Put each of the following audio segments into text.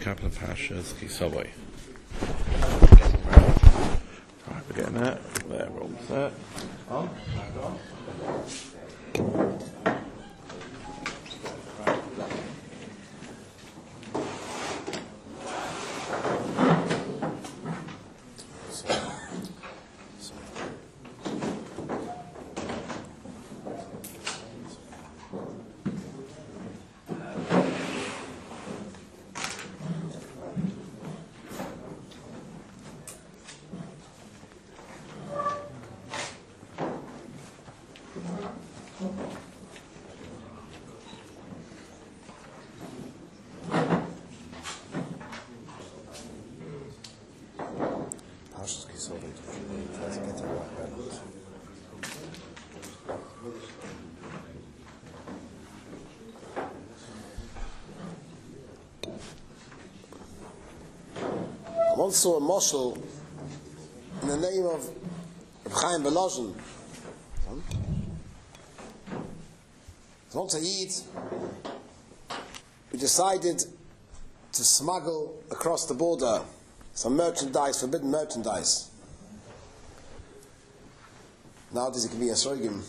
chapter of Parshas Kisavai. Alright, we're getting that. There, we're all set. On. I once saw a moshel in the name of Chaim Belozhin. Once a Yid who decided to smuggle across the border some merchandise, forbidden merchandise. Nowadays it can be a sroigim.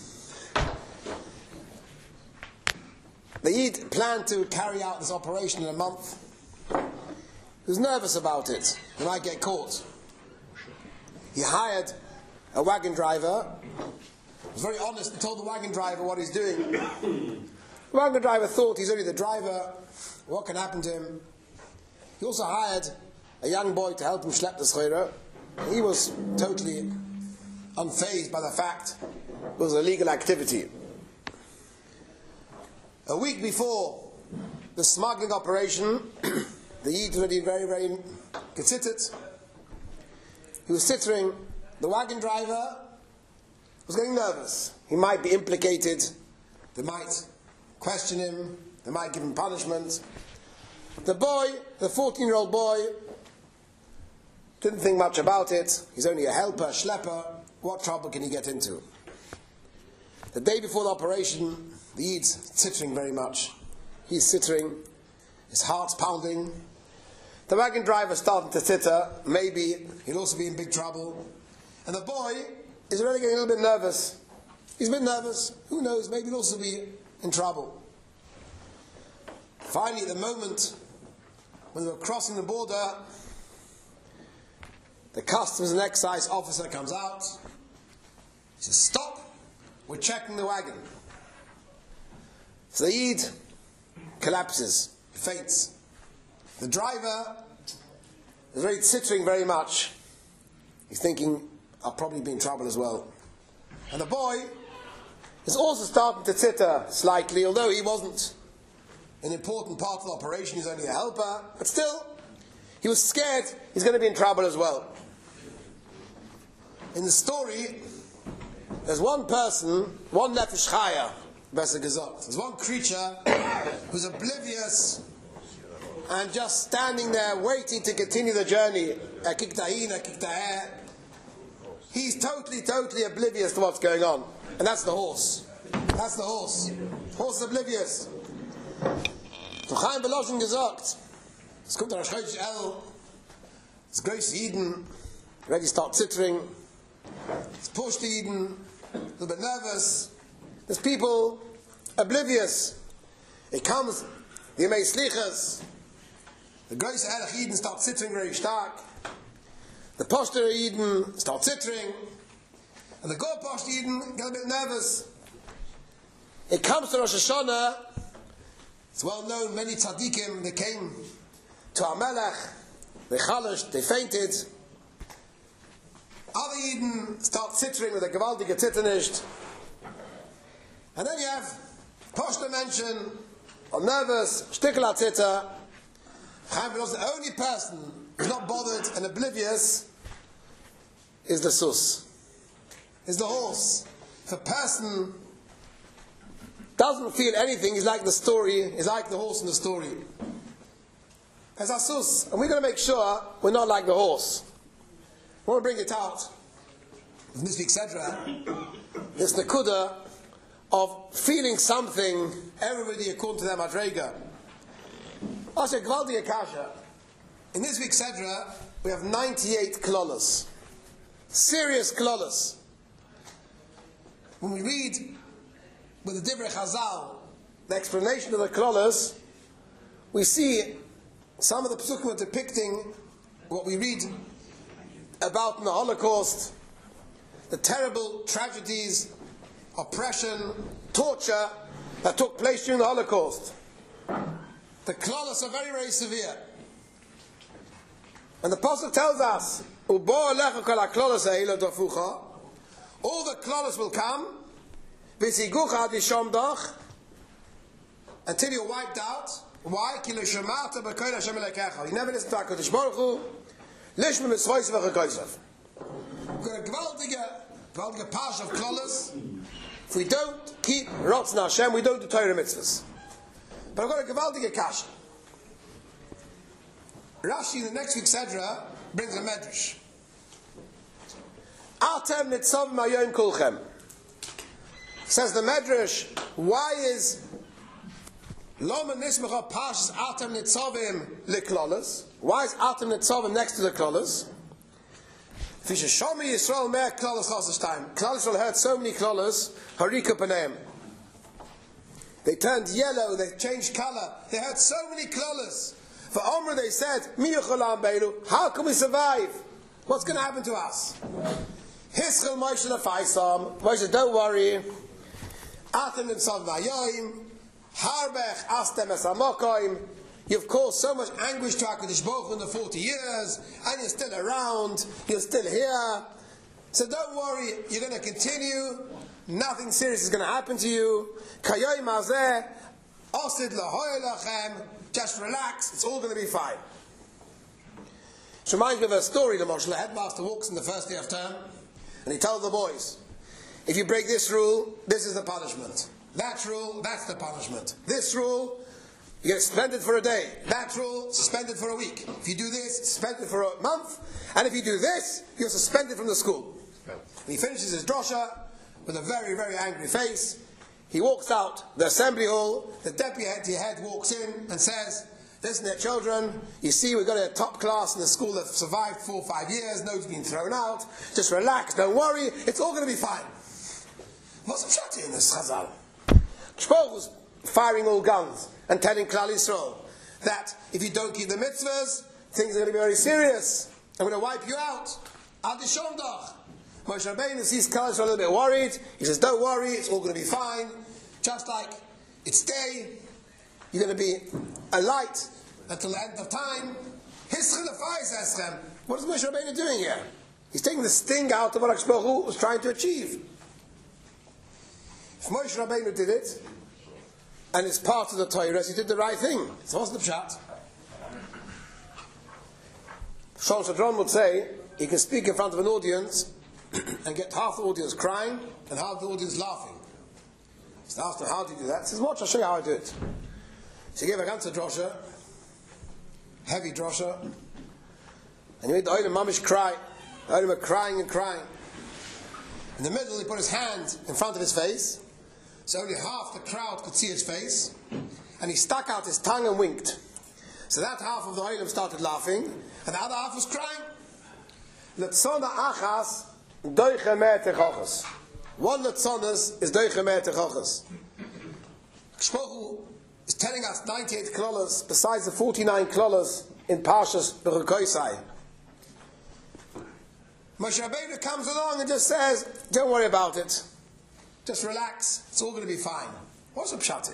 The Yid planned to carry out this operation in a month. He was nervous about it. He might get caught. He hired a wagon driver. He was very honest and told the wagon driver what he's doing. The wagon driver thought he's only the driver. What can happen to him? He also hired a young boy to help him schlep the schreira. He was totally unfazed by the fact it was a legal activity. A week before the smuggling operation, the Yid was already very, very considered. He was tittering. The wagon driver was getting nervous. He might be implicated. They might question him. They might give him punishment. The boy, the 14-year-old boy, didn't think much about it. He's only a helper, a schlepper. What trouble can he get into? The day before the operation, the Yid's tittering very much. He's tittering. His heart's pounding. The wagon driver starting to titter. Maybe he'll also be in big trouble. And the boy is really getting a little bit nervous. He's a bit nervous. Who knows? Maybe he'll also be in trouble. Finally, at the moment when they were crossing the border, the customs and excise officer comes out. He says, "Stop! We're checking the wagon." So the Yid collapses, faints. The driver is really tittering very much. He's thinking, I'll probably be in trouble as well. And the boy is also starting to titter slightly, although he wasn't an important part of the operation, he's only a helper. But still, he was scared he's going to be in trouble as well. In the story, there's one person, one nefesh chaya, besser gesagt. There's one creature who's oblivious and just standing there waiting to continue the journey. He's totally oblivious to what's going on. And that's the horse. That's the horse. Horse is oblivious. So Chaim Belozhin gesagt, es kommt der Chodesh El, das größte Yidden, ready to start tittering. It's pushed the Yidden, a little bit nervous. There's people oblivious. It comes, the Yemei Slichas, the Große Erech Yidden start tittering very stark. The Poshter Yidden start tittering. And the Go Poshter Yidden get a bit nervous. It comes to Rosh Hashanah. It's well known, many tzaddikim, they came to our Melech, they chalished, they fainted. Other Yidden start tittering with a gewaltige Titternisht. And then you have Poshter mention, or nervous, shtickler titter. Chaim Belozhin, the only person who's not bothered and oblivious is the sus, is the horse. If a person doesn't feel anything, he's like the story, he's like the horse in the story. As our sus, and we're going to make sure we're not like the horse. We want to bring it out in this week's Sedra, this nekuda of feeling something, everybody according to their madrega. Also, gewaltige kasha. In this week's Sedra, we have 98 klolas. Serious klolas. When we read with the Divrei Chazal, the explanation of the klolas, we see some of the psukim are depicting what we read about in the Holocaust, the terrible tragedies, oppression, torture that took place during the Holocaust. The klolas are very, very severe. And the Pasuk tells us, all the klolas will come, until you're wiped out. Why? You never listen to HaKadosh Baruch Hu. We've got a gewaltige pash of klolas. If we don't keep Ratzon Hashem, we don't do Torah mitzvahs. But I've got a gewaltige kasha. Rashi in the next week's Sedra brings a medrash. Atem nitzav mayom kulchem. Says the medrash, why is Loma nismecha pashas atem nitzavim liklolas? Why is atem nitzavim next to the klolas? Shomi Yisrael mer klolas last time. Klal Yisrael heard so many klolas, harika paneim. They turned yellow, they changed color. They heard so many klolas. For Omer they said, how can we survive? What's going to happen to us? Hischel Moshe lefaisam. Moshe, don't worry. Atem nitzav mayom. Harbech astem es hamokoim. You've caused so much anguish to HaKadosh Baruch Hu in the 40 years, and you're still around, you're still here. So don't worry, you're going to continue. Nothing serious is going to happen to you. Kayoim hazeh, osid lahoy lachem. Just relax, it's all going to be fine. It reminds me of a story. The Moshe headmaster walks in the first day of term, and he tells the boys, if you break this rule, this is the punishment. That rule, that's the punishment. This rule, you get suspended for a day. That rule, suspended for a week. If you do this, suspended for a month. And if you do this, you're suspended from the school. And he finishes his drosha with a very, very angry face. He walks out the assembly hall. The deputy head walks in and says, listen there, children, you see we've got a top class in the school that survived 4 or 5 years. Nobody's been thrown out. Just relax, don't worry. It's all going to be fine. What's the shot in this chazal? Shmuel was firing all guns and telling Klal Yisrael that if you don't keep the mitzvahs, things are going to be very serious. I'm going to wipe you out. Ad Shomdach. Moshe Rabbeinu sees Klal Yisrael a little bit worried. He says, don't worry, it's all going to be fine. Just like it's day, you're going to be a light until the end of time. What is Moshe Rabbeinu doing here? He's taking the sting out of what HaKadosh Baruch Hu was trying to achieve. If Moshe Rabbeinu did it, and it's part of the Torah, he did the right thing. So what's the pshat? Shlomo Shadron would say, he can speak in front of an audience and get half the audience crying and half the audience laughing. So asked him, how do you do that? He says, watch, I'll show you how I do it. So he gave a ganze drosha, heavy drosha, and he made the Olim Mamish cry. The Olim were crying and crying. In the middle, he put his hand in front of his face, so only half the crowd could see his face, and he stuck out his tongue and winked. So that half of the Olim started laughing, and the other half was crying. Letzona achas doiche mer techoches. One letzonas is doiche mer techoches. Shmuel is telling us 98 klolas besides the 49 klolas in Parshas Bechukoisai. Moshe Rabbeinu comes along and just says, don't worry about it. Just relax. It's all going to be fine. What's the pshat?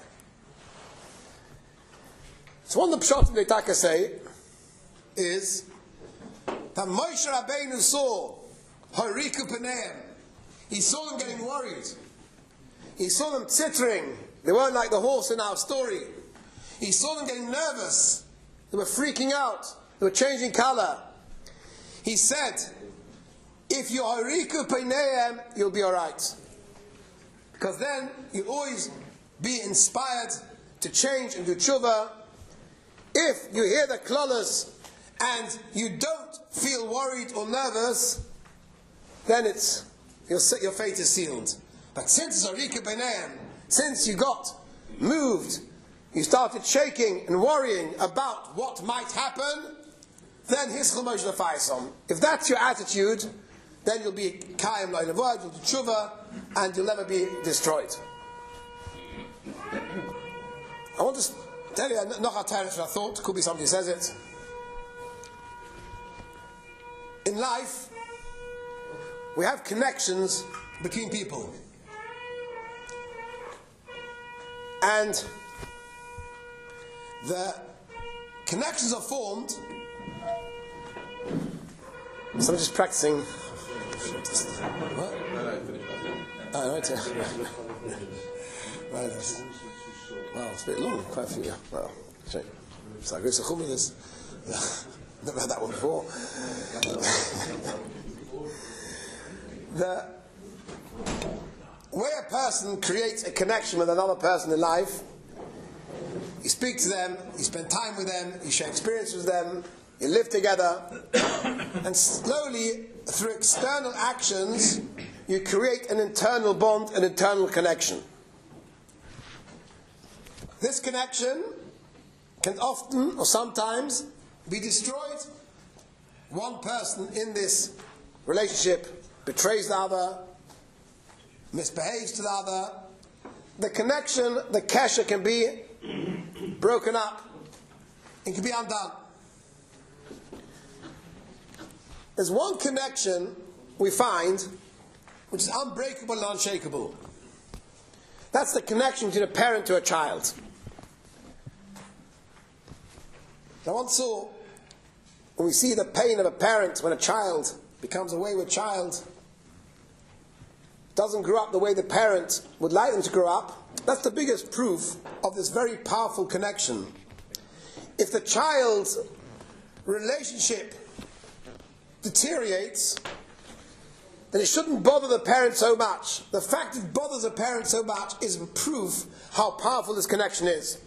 So one of the pshatim they taka say is that Moshe Rabbeinu saw Hariku Paneim. He saw them getting worried. He saw them tittering. They weren't like the horse in our story. He saw them getting nervous. They were freaking out. They were changing color. He said, if you're Hariku Paneim, you'll be alright. Because then you'll always be inspired to change and do tshuva. If you hear the klolas and you don't feel worried or nervous, then it's your fate is sealed. But since it's Hariku Paneim, since you got moved, you started shaking and worrying about what might happen, then Hischel Moshe Lefaysom. If that's your attitude, then you'll be Kayim Lo'ilavoid, you'll do Tshuva, and you'll never be destroyed. I want to tell you, not a territory I thought, could be somebody says it. In life, we have connections between people. And the connections are formed. So I'm just practicing. What? Oh, right, yeah. Right. Wow, it's a bit long, quite a few. Well, check. So I go to Chumanis. Never had that one before. The way a person creates a connection with another person in life, you speak to them, you spend time with them, you share experiences with them, you live together, and slowly, through external actions, you create an internal bond, an internal connection. This connection can often, or sometimes, be destroyed. One person in this relationship betrays the other, misbehaves to the other. The connection, the kesher can be broken up. It can be undone. There's one connection we find which is unbreakable and unshakable. That's the connection between a parent to a child. I once saw, when we see the pain of a parent when a child becomes a wayward child, doesn't grow up the way the parent would like them to grow up, that's the biggest proof of this very powerful connection. If the child's relationship deteriorates, then it shouldn't bother the parent so much. The fact it bothers the parent so much is proof how powerful this connection is.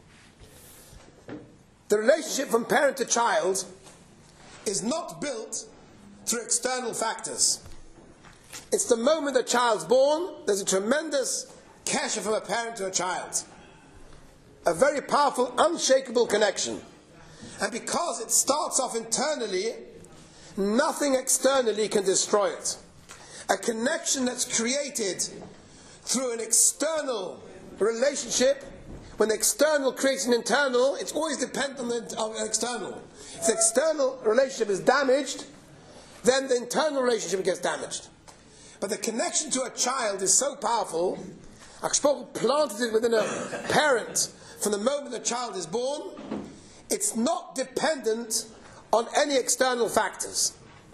The relationship from parent to child is not built through external factors. It's the moment the child's born, there's a tremendous kesher from a parent to a child. A very powerful, unshakable connection. And because it starts off internally, nothing externally can destroy it. A connection that's created through an external relationship, when the external creates an internal, it's always dependent on the external. If the external relationship is damaged, then the internal relationship gets damaged. But the connection to a child is so powerful, HaKadosh planted it within a parent from the moment the child is born. It's not dependent on any external factors.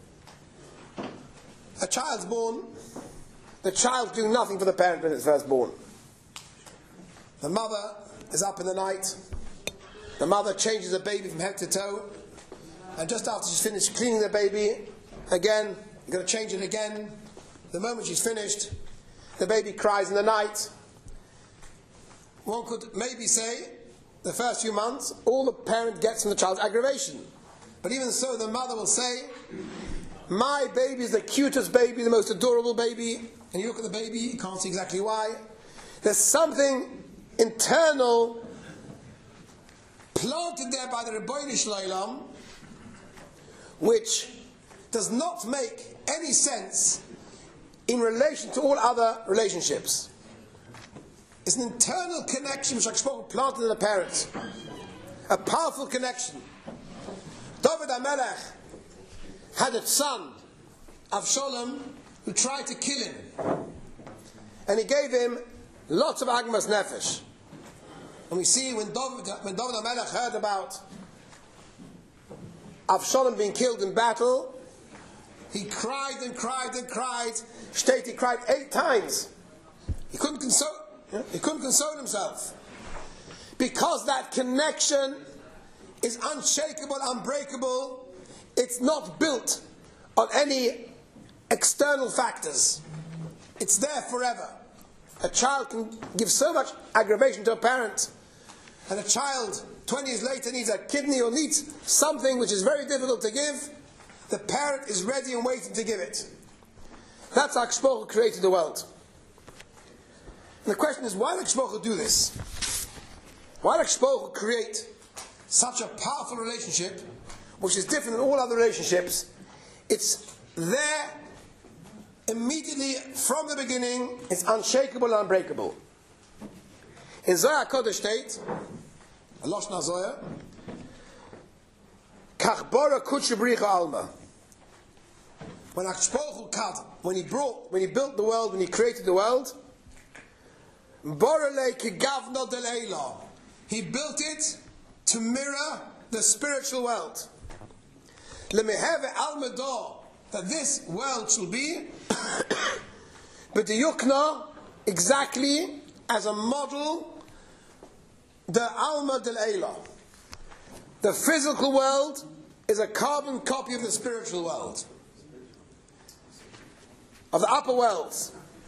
A child's born, the child's doing nothing for the parent when it's first born. The mother is up in the night, the mother changes the baby from head to toe, and just after she's finished cleaning the baby, again, you've got to change it again. The moment she's finished, the baby cries in the night. One could maybe say, the first few months, all the parent gets from the child's aggravation. But even so, the mother will say, my baby is the cutest baby, the most adorable baby. And you look at the baby, you can't see exactly why. There's something internal planted there by the Rebbeinu Shloim, which does not make any sense in relation to all other relationships. It's an internal connection which HaKadosh planted in the parents. A powerful connection. David HaMelech had a son, Avshalom, who tried to kill him. And he gave him lots of agmas nefesh. And we see when David HaMelech heard about Avshalom being killed in battle, he cried and cried and cried. He cried 8 times. He couldn't console himself. Because that connection is unshakable, unbreakable. It's not built on any external factors. It's there forever. A child can give so much aggravation to a parent, and a child 20 years later needs a kidney or needs something which is very difficult to give. The parent is ready and waiting to give it. That's how HaKadosh created the world. And the question is, why did HaKadosh do this? Why did HaKadosh create such a powerful relationship which is different than all other relationships. It's there immediately from the beginning. It's unshakable and unbreakable. In Zohar Kodesh state, Lashon Zohar, Kach bara kutshe bricha alma. When he built the world, when he created the world, he built it to mirror the spiritual world. That this world shall be, but the yukna exactly as a model, the alma del eila. The physical world is a carbon copy of the spiritual world, of the upper worlds.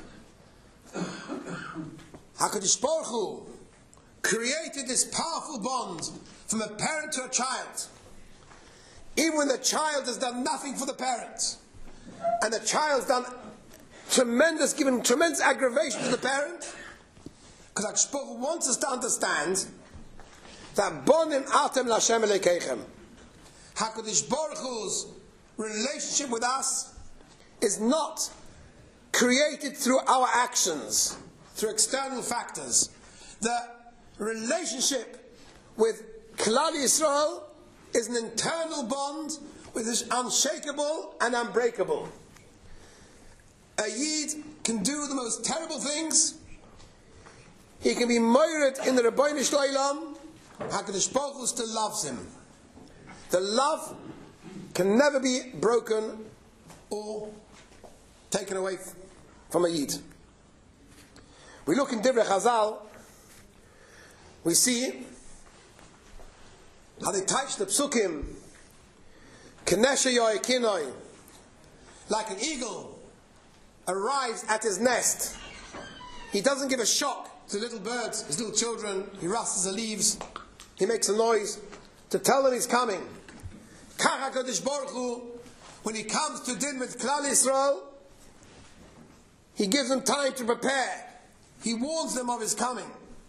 HaKadosh Baruch Hu created this powerful bond from a parent to a child. Even when the child has done nothing for the parent, and the child's done given tremendous aggravation to the parent, because HaKadosh Baruch Hu wants us to understand that bonim atem l'Hashem elekeichem. HaKadosh Baruch Hu's relationship with us is not created through our actions, through external factors. The relationship with Klal Yisrael is an internal bond which is unshakable and unbreakable. A Yid can do the most terrible things. He can be moired in the Rebbeinu Shloim. HaKadosh Baruch Hu still loves him. The love can never be broken or taken away from a Yid. We look in Divrei Chazal, we see how they touch the psukim, Kenesha Yoikinoi, like an eagle arrives at his nest. He doesn't give a shock to little birds, his little children. He rustles the leaves, he makes a noise to tell them he's coming. Kach HaKadosh Baruch Hu, when he comes to din with Klal Yisrael, he gives them time to prepare. He warns them of his coming.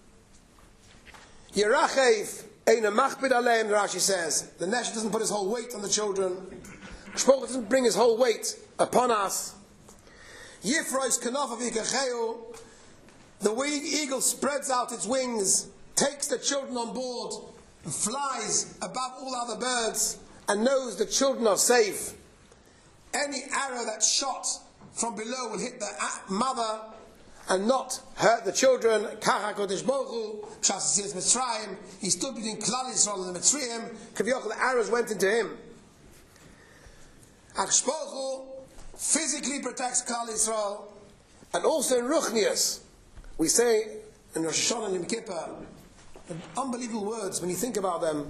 Yerachev eina machbid aleim, Rashi says. The Nesh doesn't put his whole weight on the children. Shpoch doesn't bring his whole weight upon us. Yifrois kanof avikachehu. The eagle spreads out its wings, takes the children on board, and flies above all other birds, and knows the children are safe. Any arrow that's shot from below will hit the mother and not hurt the children. Kach HaKadosh Baruch Hu, Pshas Yetzias Mitzrayim, he stood between Klal Yisrael and the Mitzrayim. Kaviyachol, the arrows went into him. HaKadosh Baruch Hu physically protects Klal Yisrael, and also in Ruchnius. We say in Rosh Hashanah and Yom Kippur, unbelievable words when you think about them.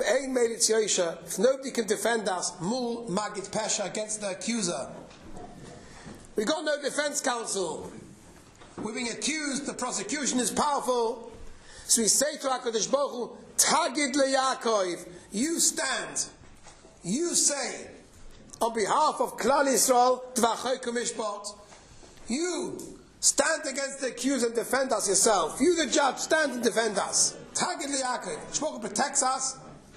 If nobody can defend us, mul magid pesha, against the accuser. We've got no defense counsel. We're being accused, the prosecution is powerful. So we say to HaKadosh Baruch Hu, Tagid leYaakov, you stand, you say, on behalf of Klal Yisrael, Dvachoyku Mishpat, you stand against the accuser and defend us yourself. You, the judge, stand and defend us. Tagid leYaakov. HaKadosh protects us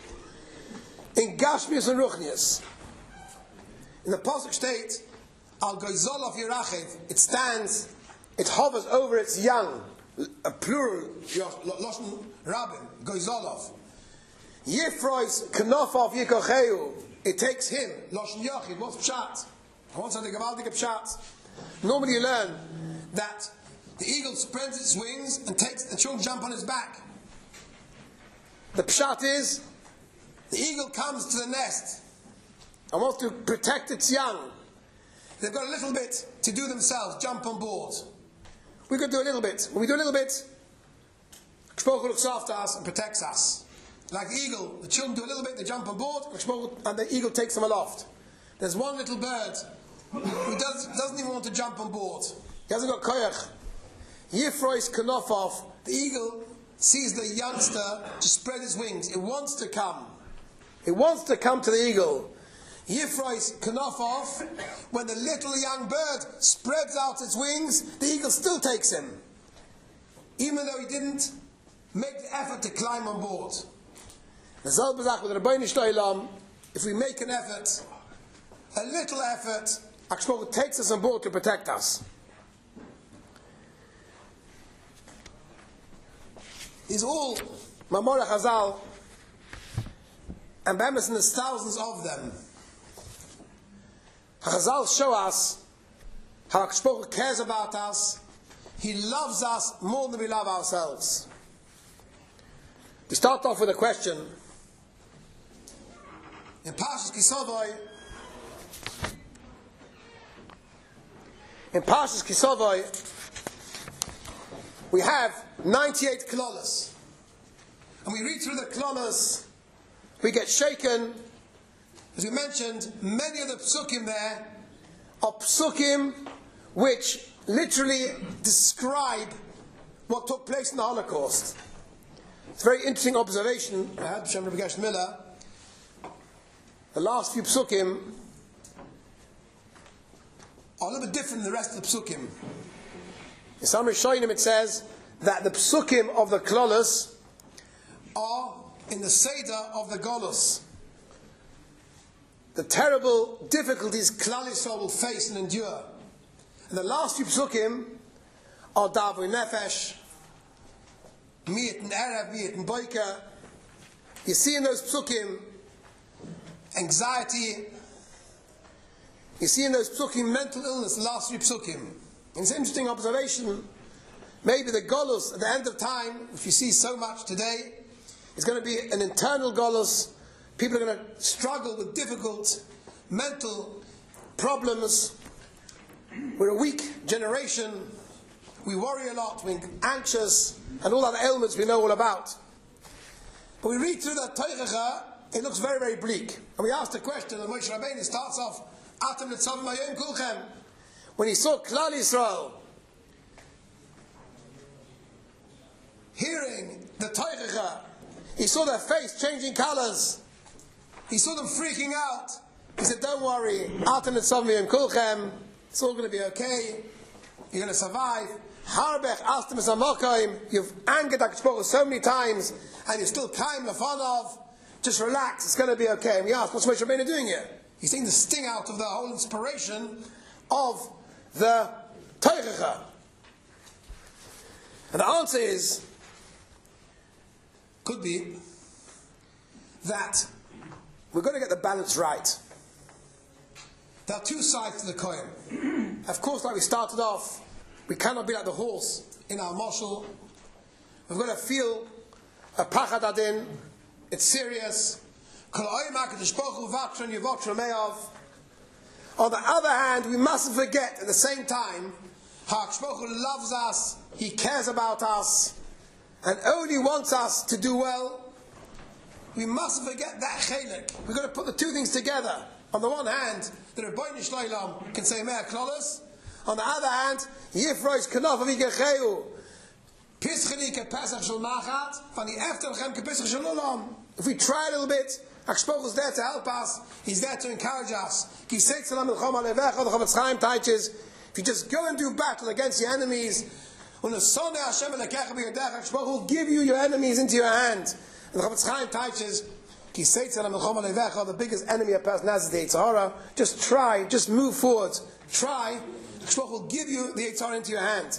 in Gashmius and Ruchnius. In the Pasuk state, Al Goizol of Yerachev, it stands, it hovers over its young, a plural, Lashon Rabin, Goizolov. Yifrois Knofov Yikocheu, it takes him, Lashon Yochid, what's Pshat? What's the Gewaldige Pshat? Normally you learn that the eagle spreads its wings and takes the children jump on his back. The Pshat is, the eagle comes to the nest and wants to protect its young. They've got a little bit to do themselves, jump on board. We could do a little bit. When we do a little bit, Shpoch looks after us and protects us. Like the eagle, the children do a little bit, they jump on board, and the eagle takes them aloft. There's one little bird who doesn't even want to jump on board. He hasn't got koyach. Yifrois Kanofov, the eagle sees the youngster to spread his wings. It wants to come. It wants to come to the eagle. Yifrois Kanofov, when the little young bird spreads out its wings, the eagle still takes him. Even though he didn't make the effort to climb on board. The Zalbazach with the Rebbeinu Shloim if we make an effort, a little effort, HaKadosh Baruch Hu takes us on board to protect us. These all Mamorei Chazal, and Be'emes, and there's thousands of them. Chazal show us how HaKadosh Baruch Hu cares about us. He loves us more than we love ourselves. We start off with a question. In Parshas Kisavai, we have 98 klolos. And we read through the klolos, we get shaken. As we mentioned, many of the psukim there are psukim which literally describe what took place in the Holocaust. It's a very interesting observation. I had B'Shem Rabbi Gershon Miller. The last few psukim are a little bit different than the rest of the psukim. In some Rishonim it says that the psukim of the klolos are in the Seder of the Golus. The terrible difficulties Klal Yisrael will face and endure. And the last few psukim are Davui Nefesh, Miyat and Erev, Miyat and Boika. You see in those psukim anxiety. You see in those psukim mental illness, the last few psukim. And it's an interesting observation. Maybe the Golus at the end of time, which you see so much today, is going to be an internal Golus. People are going to struggle with difficult mental problems. We're a weak generation. We worry a lot. We're anxious. And all other ailments we know all about. But we read through that Teichacha, it looks very, very bleak. And we ask the question, and Moshe Rabbeinu starts off, Atem Nitzavim Hayom Kulchem. When he saw Klal Yisrael hearing the Teichacha, he saw their face changing colors. He saw them freaking out. He said, don't worry, Atem Nitzavim Hayom Kulchem. It's all going to be okay. You're going to survive. Harbech Astem Esamokaim. You've angered HaKadosh Baruch Hu so many times, and you're still kaim lefanov. Just relax. It's going to be okay. And we ask, what's Moshe Rabbeinu doing here? He's taking the sting out of the whole inspiration of the Teichacha. And the answer is, could be that we're going to get the balance right. There are two sides to the coin. Of course, like we started off, we cannot be like the horse in our mashal. We've got to feel a pachad adin. It's serious. On the other hand, we mustn't forget at the same time how HaKadosh Baruch Hu loves us, He cares about us, and only wants us to do well. We mustn't forget that chelik. We've got to put the two things together. On the one hand, the Rebbeinu Shloim can say Mea Klolos. On the other hand, Yifrois Knaf Avigacheu Pischeli Ke Pesach Shel Machat Van the Eftelchem Ke Pesach Shel Olam. If we try a little bit, HaKadosh Baruch Hu is there to help us. He's there to encourage us. Ki Seitz Elam Milchom Alevecha. The Chavetz Chaim teaches, if you just go and do battle against your enemies, HaKadosh Baruch Hu will give you your enemies into your hand. And the Chavetz Chaim teaches, Ki Seitz Elam Milchom Alevecha. The biggest enemy a person has is the Yetzer Hara. Just try, just move forward. Try. HaKadosh Baruch Hu will give you the Yetzer Hara into your hand.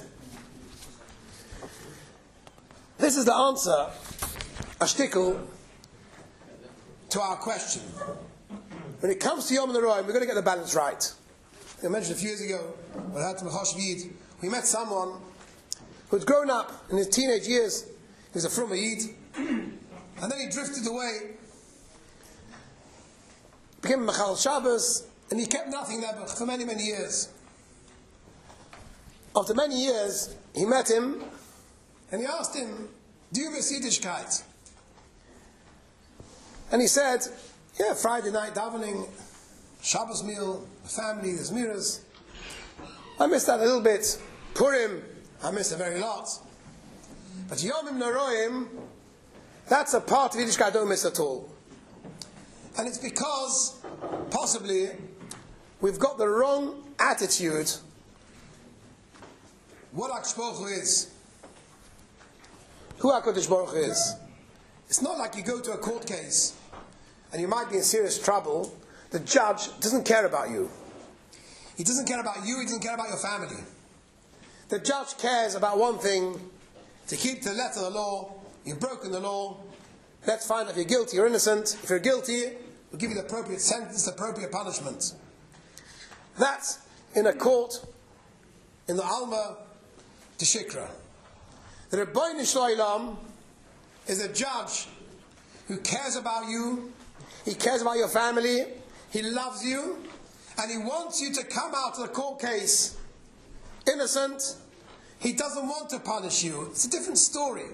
This is the answer, a shtickle, to our question. When it comes to Yom Neroim, we're going to get the balance right. I mentioned a few years ago, when I had to Mechosh Yid, we met someone who had grown up in his teenage years. He was a Frum Yid, and then he drifted away, became a Mechal Shabbos, and he kept nothing there for many, many years. After many years, he met him, and he asked him, do you miss Yiddishkeit? And he said, yeah, Friday night davening, Shabbos meal, the family, the Zmiras. I miss that a little bit. Purim, I miss a very lot. But Yomim Neroim, that's a part of Yiddishkeit I don't miss at all. And it's because, possibly, we've got the wrong attitude. What HaKadosh Baruch Hu is. Who HaKadosh Baruch Hu is. It's not like you go to a court case and you might be in serious trouble, the judge doesn't care about you. He doesn't care about you, he doesn't care about your family. The judge cares about one thing, to keep to the letter of the law. You've broken the law. Let's find out if you're guilty or innocent. If you're guilty, we'll give you the appropriate sentence, the appropriate punishment. That's in a court in the Alma de Shikra. The Rebbeinu Shloim is a judge who cares about you, he cares about your family, he loves you, and he wants you to come out of the court case innocent. He doesn't want to punish you. It's a different story.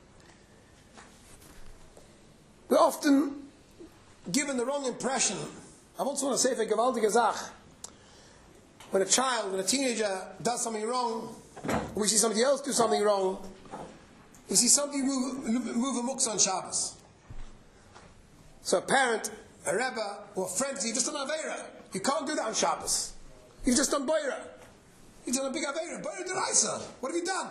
We're often given the wrong impression. I once want to say for gewaltige Sach. When a teenager does something wrong, or we see somebody else do something wrong, we see somebody move a muktzah on Shabbos. So a parent, a rebbe, or a friend, you've just done Aveira. You can't do that on Shabbos. You've just done Boira. You've done a big Aveira. Boira Deraisa. What have you done?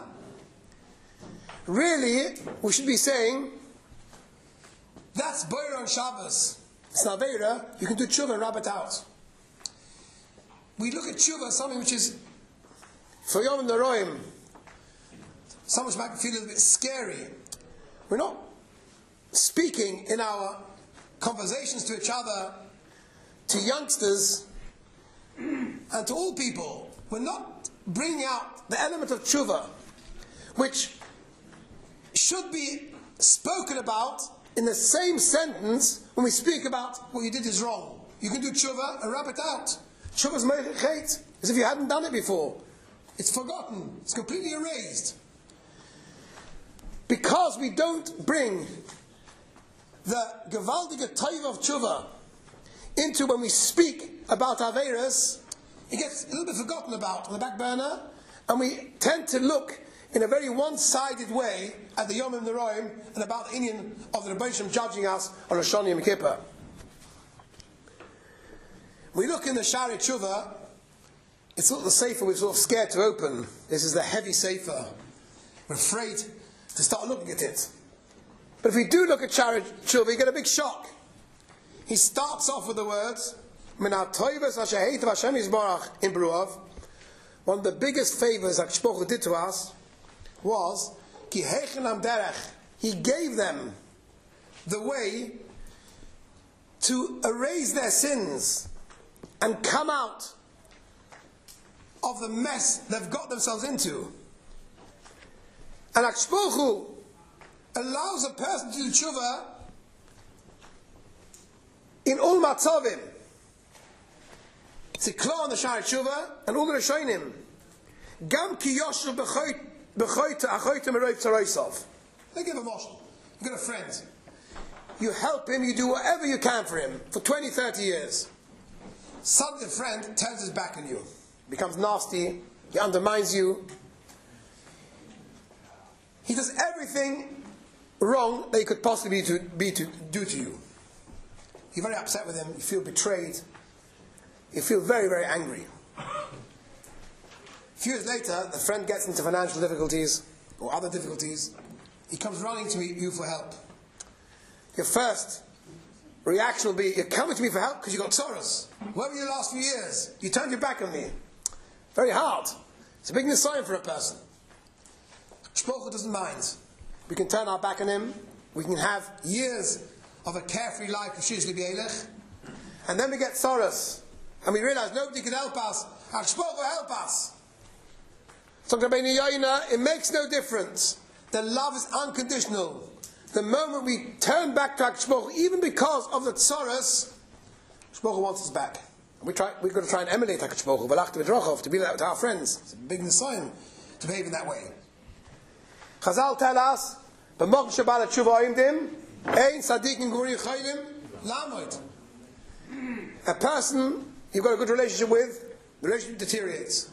Really, we should be saying, that's Boira on Shabbos. It's not Aveira. You can do tshuva and rub it out. We look at tshuva as something which is, for Yom Neroim, some which might feel a little bit scary. We're not speaking in our conversations to each other, to youngsters, and to all people. We're not bringing out the element of tshuva, which should be spoken about in the same sentence when we speak about what you did is wrong. You can do tshuva and rub it out. Tshuva is meichet, as if you hadn't done it before. It's forgotten. It's completely erased. Because we don't bring the gewaltige taiva of tshuva into when we speak about Aveiros, it gets a little bit forgotten about on the back burner, and we tend to look in a very one-sided way at the Yom Neroim and about the Indian of the Rebbeinu judging us on Rosh Hashanah Yom Kippur. We look in the Shari Tshuva, it's not the sefer we're sort of scared to open. This is the heavy sefer. We're afraid to start looking at it. But if we do look at Shari Tshuva, you get a big shock. He starts off with the words, Min ha-toivos asher heitav Hashem Yisborach in Beruav. One of the biggest favors that HaKadosh Baruch Hu did to us was, Ki heichen am derech. He gave them the way to erase their sins and come out of the mess they've got themselves into. And HaKadosh Baruch Hu allows a person to do tshuva in all matzavim. It's a klaw on the Shari Tshuva and all the Rishonim. Gam ki yoshu b'choyte achoyte meroiv tzaroisov. They give a moshel. You've got a friend. You help him, you do whatever you can for him for 20, 30 years. Suddenly the friend turns his back on you. Becomes nasty. He undermines you. He does everything wrong that he could possibly do to you. You're very upset with him. You feel betrayed. You feel very, very angry. A few years later, the friend gets into financial difficulties or other difficulties. He comes running to you for help. Your first reaction will be, you're coming to me for help because you got sorrows. Where were you the last few years? You turned your back on me. Very hard. It's a big sign for a person. Shpocha doesn't mind. We can turn our back on him. We can have years of a carefree life of Shish Libi Eilech. And then we get sorrows. And we realize nobody can help us. HaKadosh Baruch Hu help us. So it makes no difference. The love is unconditional. The moment we turn back to HaKadosh Baruch Hu, even because of the tzoros, HaKadosh Baruch Hu wants us back. We're going to try and emulate HaKadosh Baruch Hu, to be like to our friends. It's a big nisayon to behave in that way. Chazal tell us, "B'mochim shebal tshuva oimdim, ein tzadikim guri chaylim lamoid." A person you've got a good relationship with, the relationship deteriorates.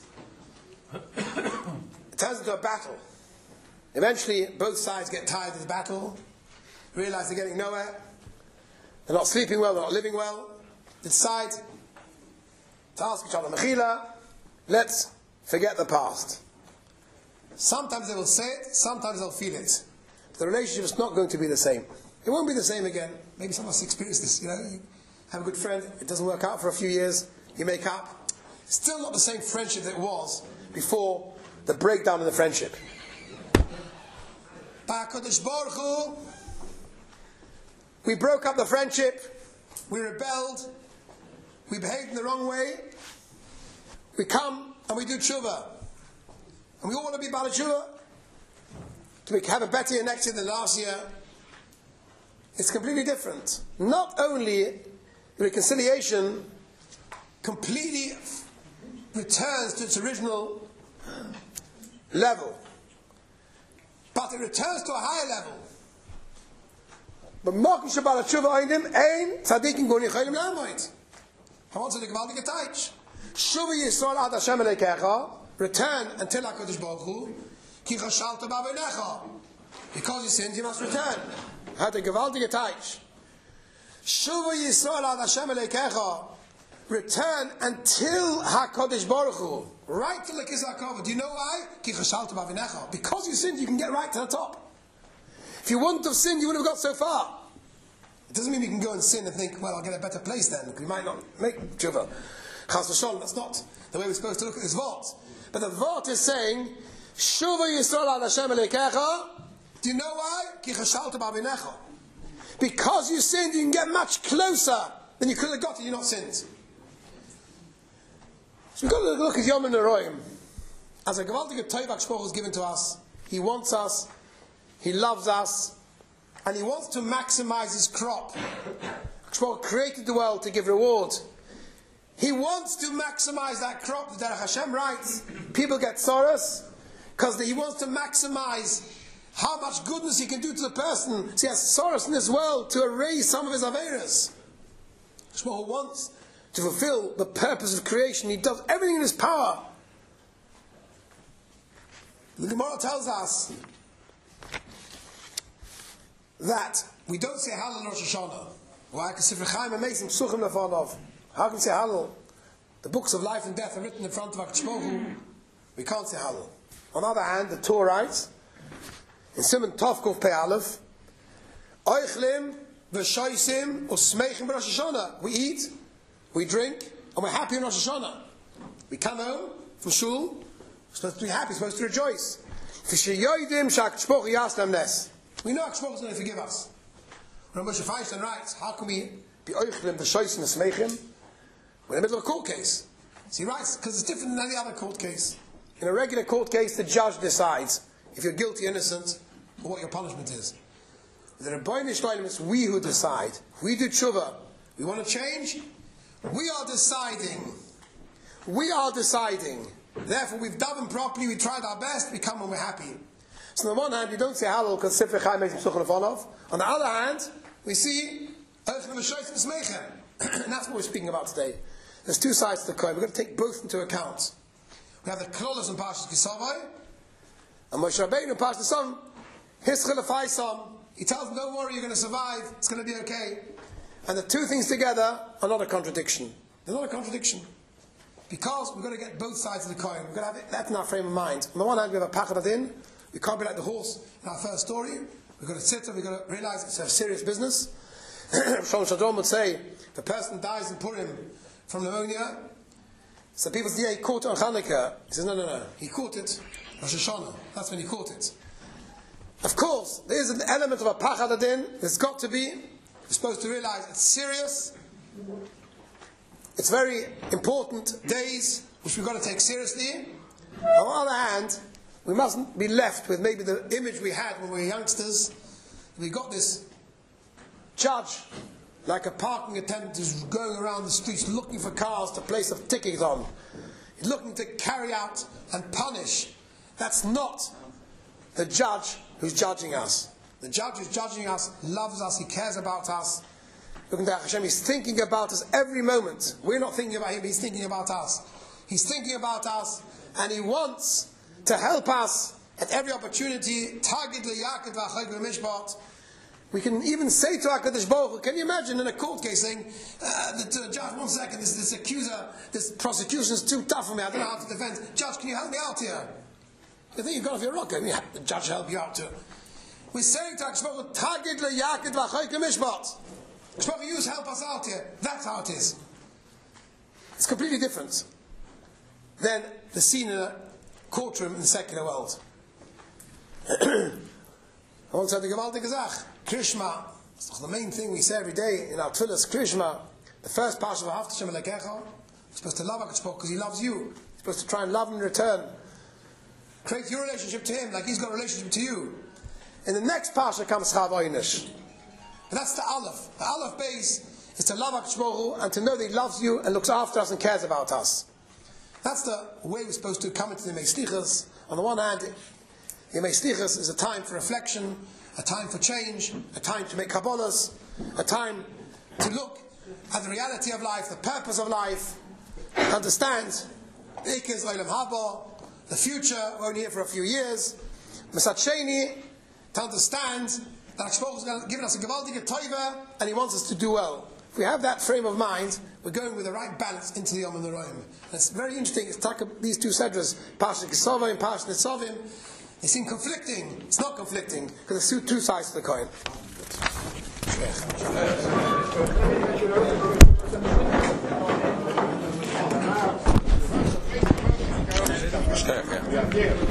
It turns into a battle. Eventually, both sides get tired of the battle, realize they're getting nowhere, they're not sleeping well, they're not living well, decide to ask each other, Mechila, let's forget the past. Sometimes they will say it, sometimes they'll feel it. The relationship is not going to be the same. It won't be the same again. Maybe some of us experience this, you have a good friend, it doesn't work out for a few years, you make up. Still not the same friendship that it was before the breakdown in the friendship. By HaKadosh Baruch Hu, we broke up the friendship, we rebelled, we behaved in the wrong way, we come and we do tshuva. And we all want to be Ba'al Tshuva, to have a better year next year than last year. It's completely different. Not only reconciliation completely returns to its original level, but it returns to a higher level. But Makom Shabbat Tshuva Einim Ein Tzadikim Goni Chayim Lamoid. Hij wants a geweldige tijd. Shuva Yisrael Ad Hashem Elekecha. Return until HaKadosh Baruch Hu. Ki chashalta ba'aveinecha. Because you sinned, you must return. Had a geweldige tijd. Shuva Yisrael Ad Hashem Elekecha. Return until HaKadosh Baruch Hu. Right to the Kiz HaKavod. Do you know why? Ki chashalta ba'aveinecha. Because you sinned, you can get right to the top. If you wouldn't have sinned, you wouldn't have got so far. It doesn't mean you can go and sin and think, well, I'll get a better place then. We might not make tshuva. Chas v'sholom, that's not the way we're supposed to look at this vort. But the vort is saying, Shuva Yisrael Ad Hashem Elekecha. Do you know why? Ki chashalta ba'aveinecha. Because you sinned, you can get much closer than you could have got if you not sinned. So we've got to look at Yom Neroim. As a gewaltige Tov HaKadosh is given to us, He wants us, He loves us, and He wants to maximize His crop. HaKadosh created the world to give reward. He wants to maximize that crop. That Hashem writes, people get sorrows because He wants to maximize how much goodness He can do to the person. So He has sorrows in this world to erase some of his averas. HaKadosh wants to fulfill the purpose of creation. He does everything in His power. The Gemara tells us that we don't say Hallel on Rosh Hashanah. Why? Because Sifrei Chaim and Mesim Psuchim Lefanov. How can we say Hallel? The books of life and death are written in front of HaKadosh Baruch Hu. We can't say Hallel. On the other hand, the Torah writes in Siman Tov Kuf Pei Aleph, Oichlim v'shoisim usmeichim b'Rosh Hashanah. We eat, we drink, and we're happy in Rosh Hashanah. We come home from shul, we're supposed to be happy, we're supposed to rejoice. V'sheyoidim sh'HaKadosh Baruch Hu yaslam nes. We know HaKadosh Baruch Hu is going to forgive us. When Moshe Feinstein writes, how can we be oichlim v'shoisim usmeichim? We're in the middle of a court case. So he writes, because it's different than any other court case. In a regular court case, the judge decides if you're guilty or innocent, or what your punishment is. With the Rebbeinu Shloim, it's we who decide. If we do tshuva, we want to change, we are deciding. We are deciding. Therefore, we've done properly, we tried our best, we come when we're happy. So on the one hand, we don't say Hallel because Sifrei Chaim Mesim Psuchim Lefanov. On the other hand, we see Oichlim v'shoisim usmeichim. And that's what we're speaking about today. There's two sides to the coin. We've got to take both into account. We have the Klolos and Parshas Kisavai, and Moshe Rabbeinu and Parshas Kisavai, Hischel Afaisam. He tells them, don't worry, you're going to survive, it's going to be okay. And the two things together are not a contradiction. They're not a contradiction. Because we've got to get both sides of the coin. We've got to have that in our frame of mind. On the one hand, we have a Pachad Adin. We can't be like the horse in our first story. We've got to sit and we've got to realize it's a serious business. Shalom Shadron would say, if a person dies in Purim from pneumonia, so people say, yeah, he caught it on Chanukah. He says, no. He caught it Rosh Hashanah. That's when he caught it. Of course, there is an element of a Pachad Adin. There's got to be. We're supposed to realize it's serious. It's very important days, which we've got to take seriously. On the other hand, we mustn't be left with maybe the image we had when we were youngsters. We got this judge, like a parking attendant who's going around the streets looking for cars to place a ticket on. He's looking to carry out and punish. That's not the judge who's judging us. The judge who's judging us loves us, he cares about us. Looking to Hashem, he's thinking about us every moment. We're not thinking about him, he's thinking about us. He's thinking about us, and he wants to help us at every opportunity. We can even say to HaKadosh Baruch Hu, can you imagine in a court case saying, the judge, 1 second, this accuser, this prosecution is too tough for me, I don't know how to defend. Judge, can you help me out here? You think you've got off your rocker, the judge help you out too. We're saying to HaKadosh Tagid leYakid v'Achoyke Mishpat. HaKadosh you help us out here. That's how it is. It's completely different than the scene in a courtroom in the secular world. I want to say the Gewaltige Zach, Krishma. It's the main thing we say every day in our tefillas, Krishma. The first part of Ahavta Hashem Elokecha. You're supposed to love HaKadosh because He loves you. You're supposed to try and love Him in return. Create your relationship to Him like He's got a relationship to you. In the next parsha comes Chav Oynish. And that's the Aleph. The Aleph base is to love HaKadosh Baruch Hu and to know that He loves you and looks after us and cares about us. That's the way we're supposed to come into the Yemei Slichos. On the one hand, the Yemei Slichos is a time for reflection, a time for change, a time to make Kabbalahs, a time to look at the reality of life, the purpose of life, understand the Ikez Olam Haba, the future, we're only here for a few years. Masat Sheni, to understand that HaKadosh is going to give us a Gewaltige Tova and He wants us to do well. If we have that frame of mind, we're going with the right balance into the Yom HaNoraim. It's very interesting. It's these two sedras, Parshat Kisavim and Parshat Nitzavim. They seem conflicting. It's not conflicting because there's two sides to the coin. Sterk, ja.